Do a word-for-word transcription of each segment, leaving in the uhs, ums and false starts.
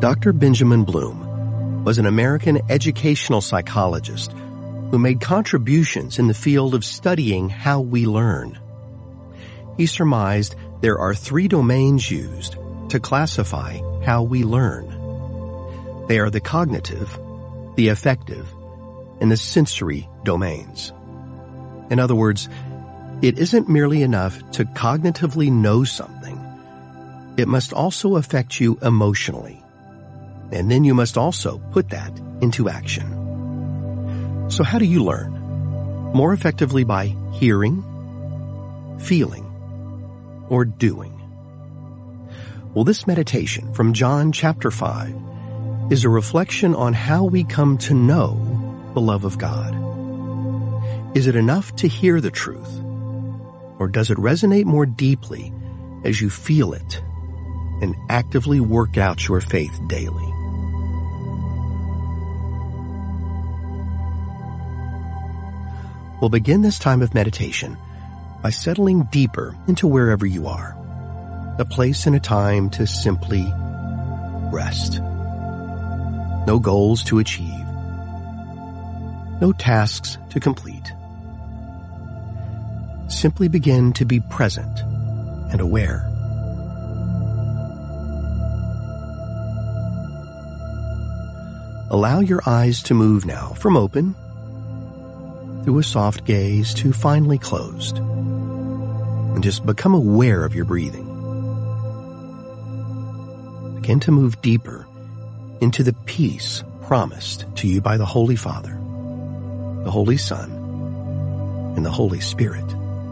Doctor Benjamin Bloom was an American educational psychologist who made contributions in the field of studying how we learn. He surmised there are three domains used to classify how we learn. They are the cognitive, the affective, and the sensory domains. In other words, it isn't merely enough to cognitively know something. It must also affect you emotionally. And then you must also put that into action. So how do you learn? More effectively by hearing, feeling, or doing. Well, this meditation from John chapter five is a reflection on how we come to know the love of God. Is it enough to hear the truth? Or does it resonate more deeply as you feel it and actively work out your faith daily? We'll begin this time of meditation by settling deeper into wherever you are, a place and a time to simply rest. No goals to achieve, no tasks to complete. Simply begin to be present and aware. Allow your eyes to move now from open through a soft gaze to finally closed. And just become aware of your breathing. Begin to move deeper into the peace promised to you by the Holy Father, the Holy Son, and the Holy Spirit.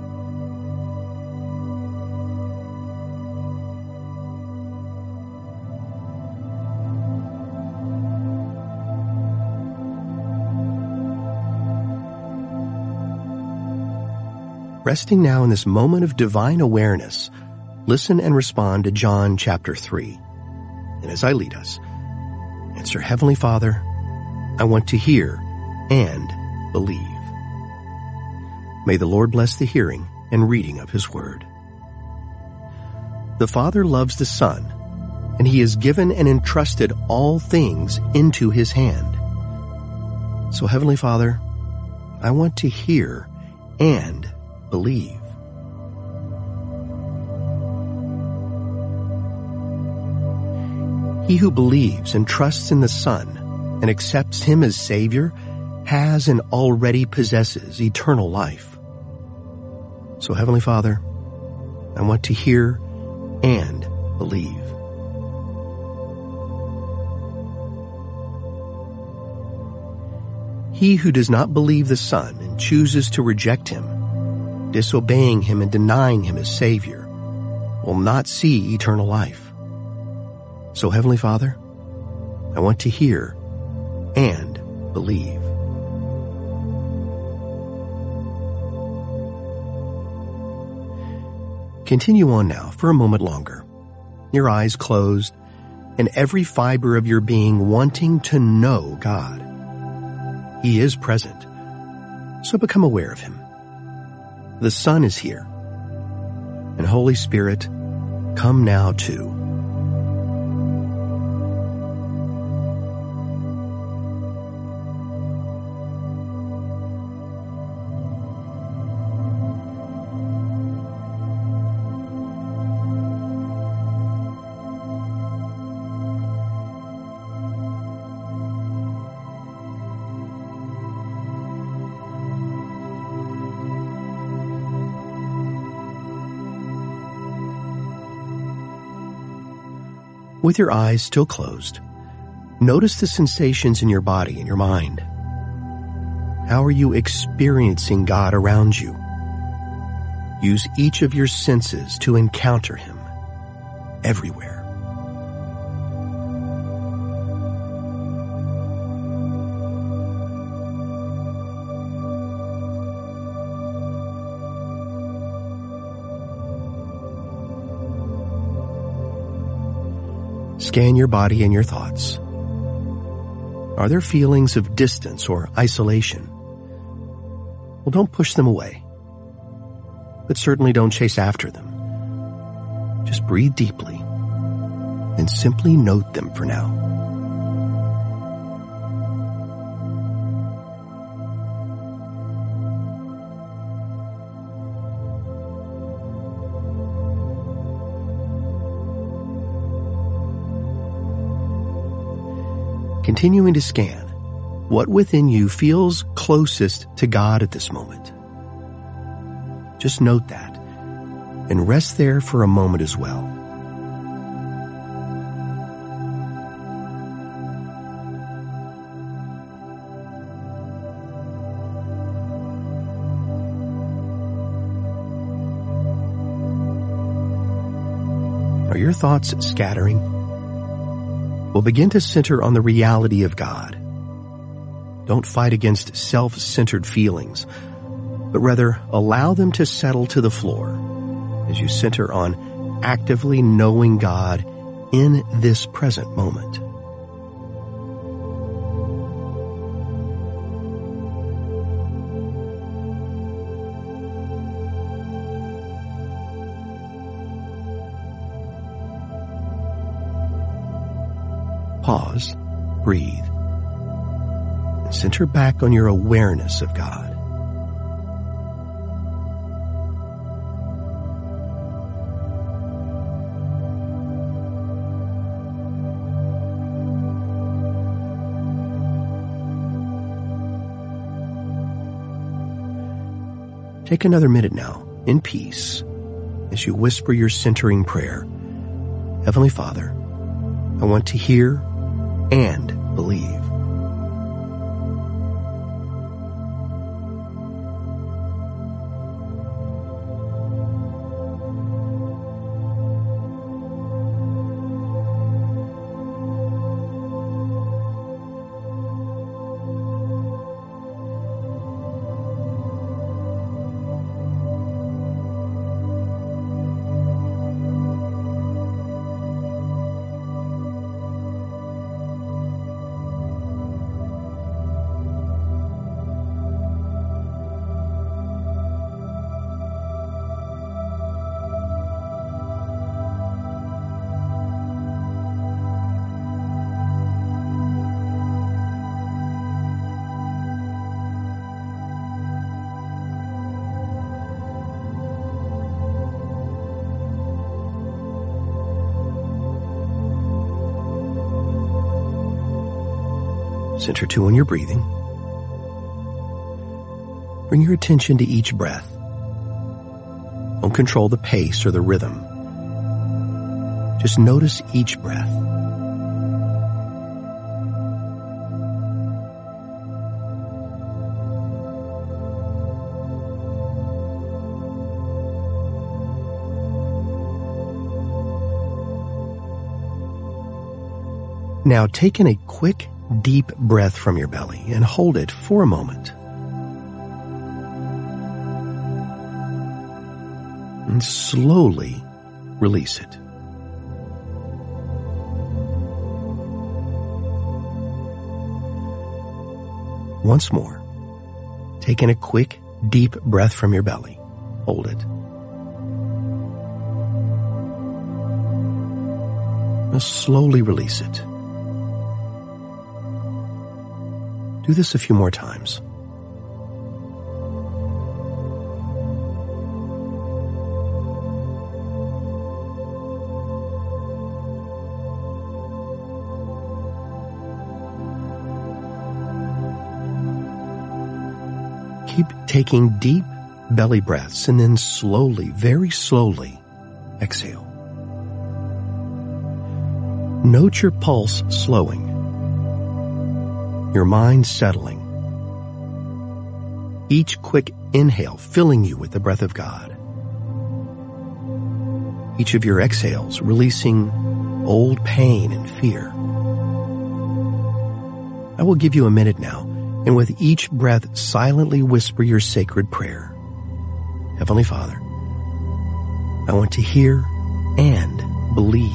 Resting now in this moment of divine awareness, listen and respond to John chapter three. And as I lead us, answer, Heavenly Father, I want to hear and believe. May the Lord bless the hearing and reading of His Word. The Father loves the Son, and He has given and entrusted all things into His hand. So, Heavenly Father, I want to hear and believe. He who believes and trusts in the Son and accepts Him as Savior has and already possesses eternal life. So, Heavenly Father, I want to hear and believe. He who does not believe the Son and chooses to reject Him, disobeying Him and denying Him as Savior, will not see eternal life. So, Heavenly Father, I want to hear and believe. Continue on now for a moment longer, your eyes closed and every fiber of your being wanting to know God. He is present, so become aware of Him. The Son is here, and Holy Spirit, come now too. With your eyes still closed, notice the sensations in your body and your mind. How are you experiencing God around you? Use each of your senses to encounter Him everywhere. Scan your body and your thoughts. Are there feelings of distance or isolation? Well, don't push them away, but certainly don't chase after them. Just breathe deeply then simply note them for now. Continuing to scan, what within you feels closest to God at this moment? Just note that, and rest there for a moment as well. Are your thoughts scattering? Well, begin to center on the reality of God. Don't fight against self-centered feelings, but rather allow them to settle to the floor as you center on actively knowing God in this present moment. Pause, breathe, and center back on your awareness of God. Take another minute now, in peace, as you whisper your centering prayer. Heavenly Father, I want to hear and believe. Center two on your breathing. Bring your attention to each breath. Don't control the pace or the rhythm. Just notice each breath. Now take in a quick, deep breath from your belly and hold it for a moment. And slowly release it. Once more, take in a quick, deep breath from your belly. Hold it. Now slowly release it. Do this a few more times. Keep taking deep belly breaths and then slowly, very slowly, exhale. Note your pulse slowing, your mind settling. Each quick inhale filling you with the breath of God. Each of your exhales releasing old pain and fear. I will give you a minute now, and with each breath silently whisper your sacred prayer. Heavenly Father, I want to hear and believe.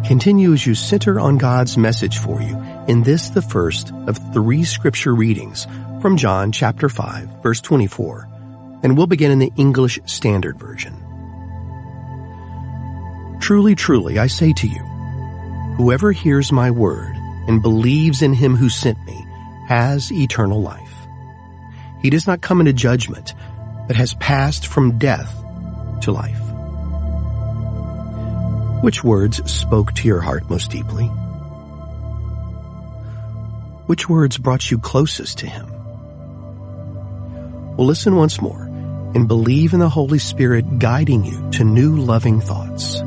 Continue as you center on God's message for you in this, the first of three scripture readings from John chapter five, verse twenty-four, and we'll begin in the English Standard Version. Truly, truly, I say to you, whoever hears my word and believes in him who sent me has eternal life. He does not come into judgment, but has passed from death to life. Which words spoke to your heart most deeply? Which words brought you closest to him? Well, listen once more and believe in the Holy Spirit guiding you to new loving thoughts.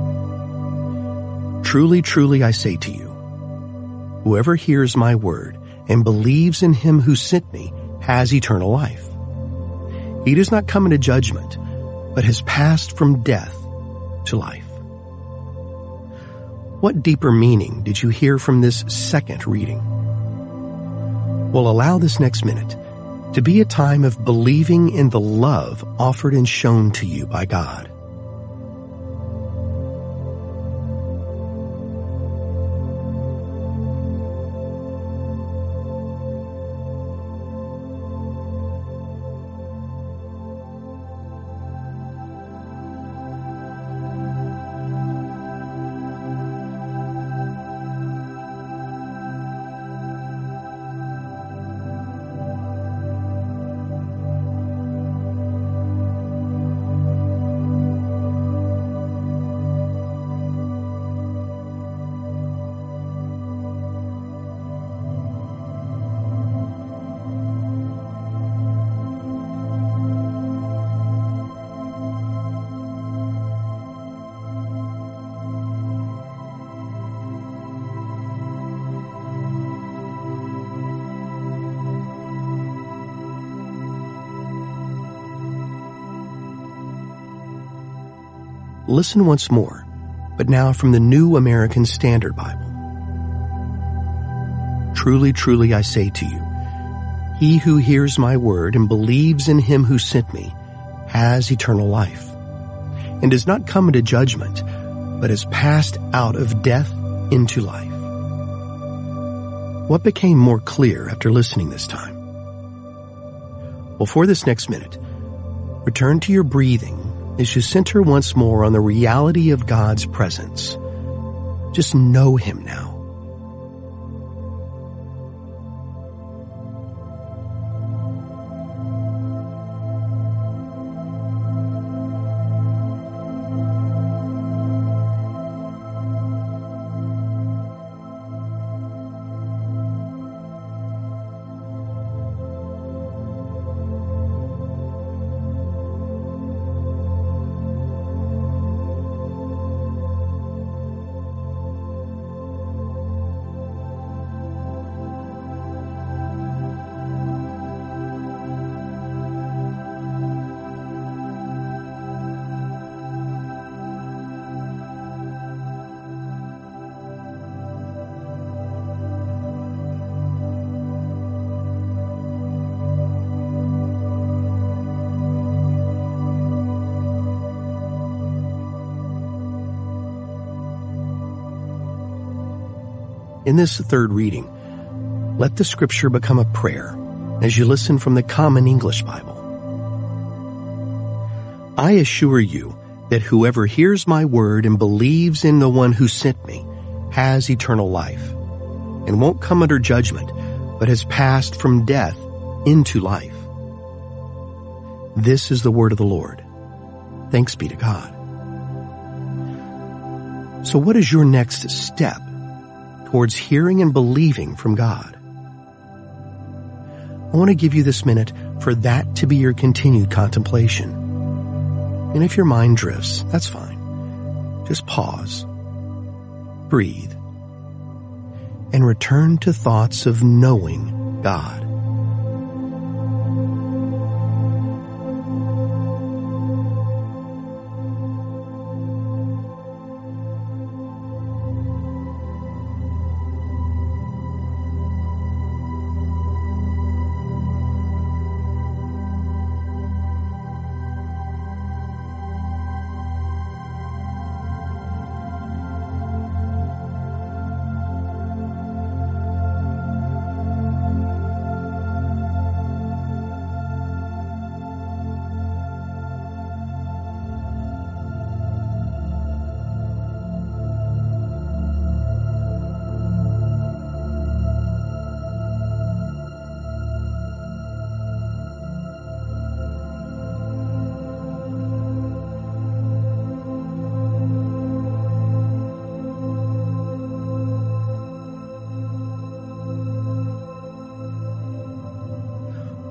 Truly, truly, I say to you, whoever hears my word and believes in him who sent me has eternal life. He does not come into judgment, but has passed from death to life. What deeper meaning did you hear from this second reading? Well, allow this next minute to be a time of believing in the love offered and shown to you by God. Listen once more, but now from the New American Standard Bible. Truly, truly, I say to you, he who hears my word and believes in him who sent me has eternal life, and does not come into judgment, but has passed out of death into life. What became more clear after listening this time? Well, for this next minute, return to your breathing as you center once more on the reality of God's presence. Just know him now. In this third reading, let the scripture become a prayer as you listen from the Common English Bible. I assure you that whoever hears my word and believes in the one who sent me has eternal life and won't come under judgment, but has passed from death into life. This is the word of the Lord. Thanks be to God. So what is your next step towards hearing and believing from God? I want to give you this minute for that to be your continued contemplation. And if your mind drifts, that's fine. Just pause, breathe, and return to thoughts of knowing God.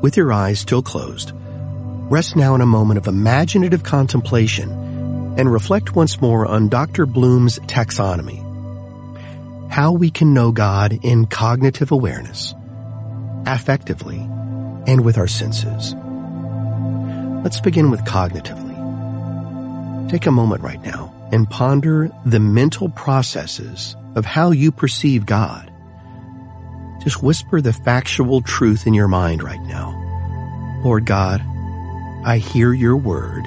with your eyes still closed, rest now in a moment of imaginative contemplation and reflect once more on Doctor Bloom's taxonomy. How we can know God in cognitive awareness, affectively, and with our senses. Let's begin with cognitively. Take a moment right now and ponder the mental processes of how you perceive God. Just whisper the factual truth in your mind right now. Lord God, I hear your word.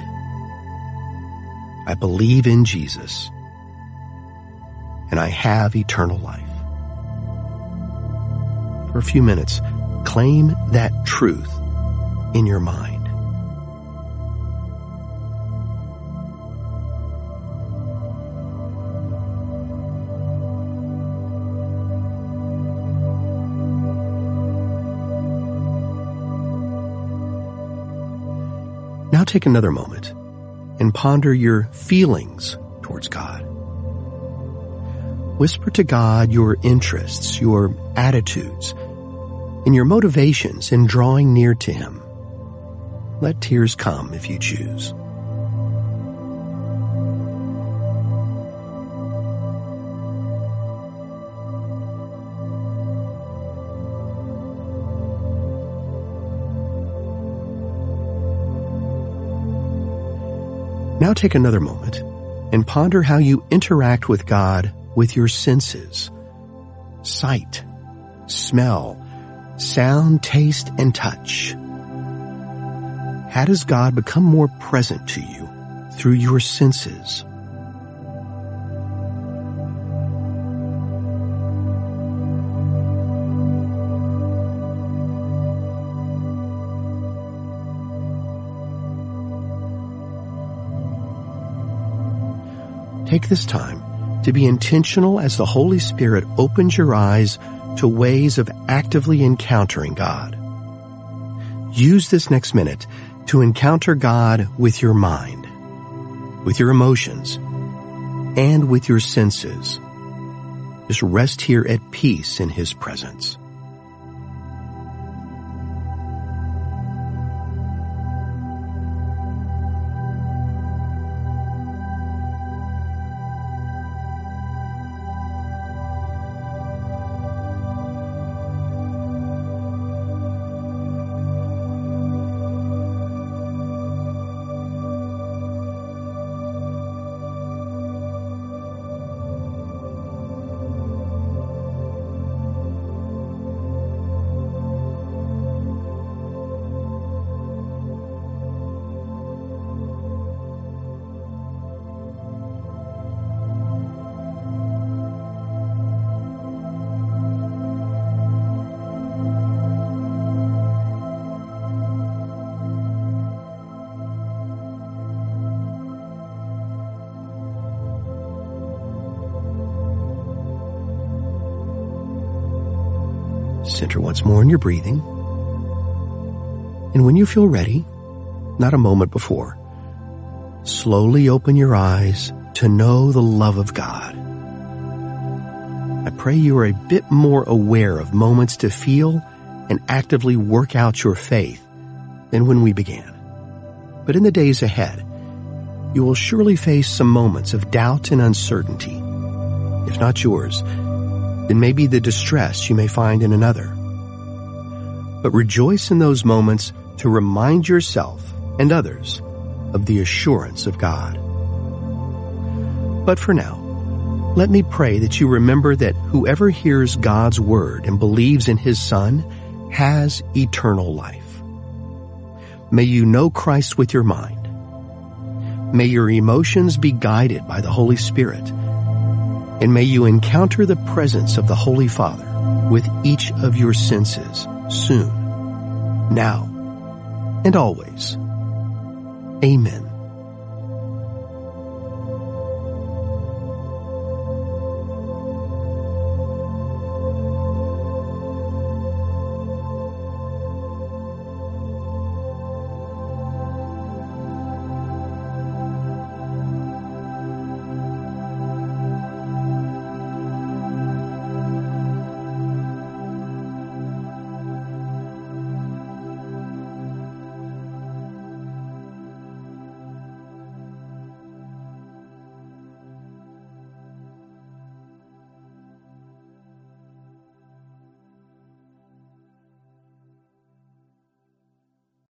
I believe in Jesus. And I have eternal life. For a few minutes, claim that truth in your mind. Now take another moment and ponder your feelings towards God. Whisper to God your interests, your attitudes, and your motivations in drawing near to Him. Let tears come if you choose. Now take another moment and ponder how you interact with God with your senses: sight, smell, sound, taste, and touch. How does God become more present to you through your senses? Take this time to be intentional as the Holy Spirit opens your eyes to ways of actively encountering God. Use this next minute to encounter God with your mind, with your emotions, and with your senses. Just rest here at peace in His presence. Center once more in your breathing. And when you feel ready, not a moment before, slowly open your eyes to know the love of God. I pray you are a bit more aware of moments to feel and actively work out your faith than when we began. But in the days ahead, you will surely face some moments of doubt and uncertainty. If not yours, then maybe the distress you may find in another. But rejoice in those moments to remind yourself and others of the assurance of God. But for now, let me pray that you remember that whoever hears God's word and believes in His Son has eternal life. May you know Christ with your mind. May your emotions be guided by the Holy Spirit. And may you encounter the presence of the Holy Father with each of your senses soon, now, and always. Amen.